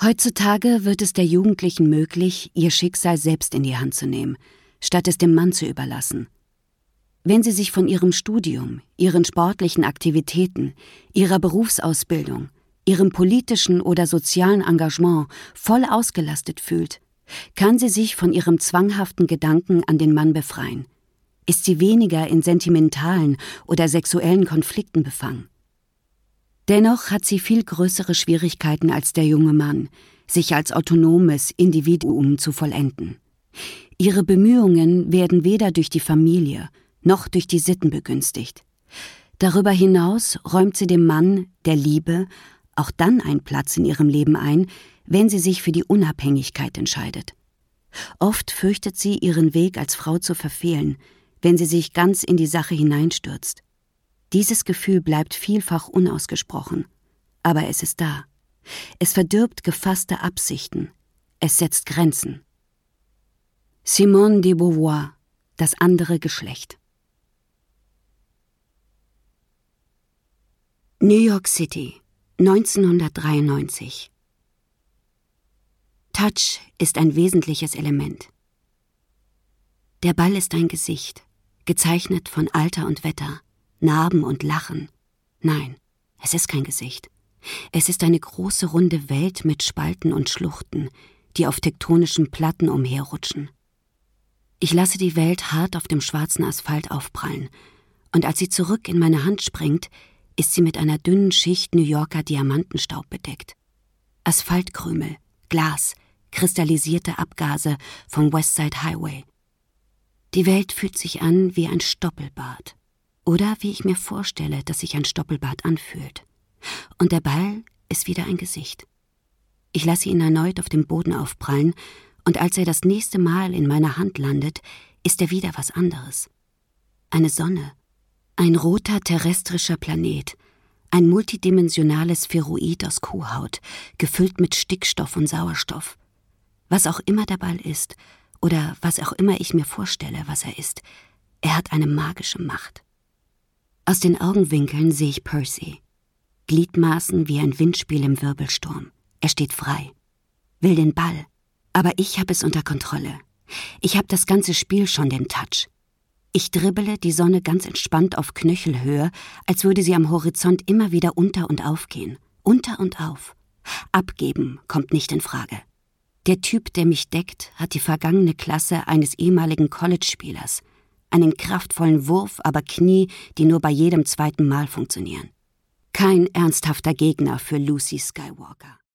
Heutzutage wird es der Jugendlichen möglich, ihr Schicksal selbst in die Hand zu nehmen, statt es dem Mann zu überlassen. Wenn sie sich von ihrem Studium, ihren sportlichen Aktivitäten, ihrer Berufsausbildung, ihrem politischen oder sozialen Engagement voll ausgelastet fühlt, kann sie sich von ihrem zwanghaften Gedanken an den Mann befreien. Ist sie weniger in sentimentalen oder sexuellen Konflikten befangen. Dennoch hat sie viel größere Schwierigkeiten als der junge Mann, sich als autonomes Individuum zu vollenden. Ihre Bemühungen werden weder durch die Familie noch durch die Sitten begünstigt. Darüber hinaus räumt sie dem Mann, der Liebe, auch dann einen Platz in ihrem Leben ein, wenn sie sich für die Unabhängigkeit entscheidet. Oft fürchtet sie, ihren Weg als Frau zu verfehlen, wenn sie sich ganz in die Sache hineinstürzt. Dieses Gefühl bleibt vielfach unausgesprochen, aber es ist da. Es verdirbt gefasste Absichten. Es setzt Grenzen. Simone de Beauvoir, das andere Geschlecht. New York City, 1993. Touch ist ein wesentliches Element. Der Ball ist ein Gesicht, gezeichnet von Alter und Wetter, Narben und Lachen. Nein, es ist kein Gesicht. Es ist eine große runde Welt mit Spalten und Schluchten, die auf tektonischen Platten umherrutschen. Ich lasse die Welt hart auf dem schwarzen Asphalt aufprallen, und als sie zurück in meine Hand springt, ist sie mit einer dünnen Schicht New Yorker Diamantenstaub bedeckt. Asphaltkrümel, Glas, kristallisierte Abgase vom Westside Highway. Die Welt fühlt sich an wie ein Stoppelbad. Oder wie ich mir vorstelle, dass sich ein Stoppelbad anfühlt. Und der Ball ist wieder ein Gesicht. Ich lasse ihn erneut auf dem Boden aufprallen, und als er das nächste Mal in meiner Hand landet, ist er wieder was anderes. Eine Sonne, ein roter terrestrischer Planet, ein multidimensionales Spheroid aus Kuhhaut, gefüllt mit Stickstoff und Sauerstoff. Was auch immer der Ball ist, oder was auch immer ich mir vorstelle, was er ist, er hat eine magische Macht. Aus den Augenwinkeln sehe ich Percy. Gliedmaßen wie ein Windspiel im Wirbelsturm. Er steht frei. Will den Ball. Aber ich habe es unter Kontrolle. Ich habe das ganze Spiel schon den Touch. Ich dribbele die Sonne ganz entspannt auf Knöchelhöhe, als würde sie am Horizont immer wieder unter und aufgehen. Unter und auf. Abgeben kommt nicht in Frage. Der Typ, der mich deckt, hat die vergangene Klasse eines ehemaligen College-Spielers. Einen kraftvollen Wurf, aber Knie, die nur bei jedem zweiten Mal funktionieren. Kein ernsthafter Gegner für Lucy Skywalker.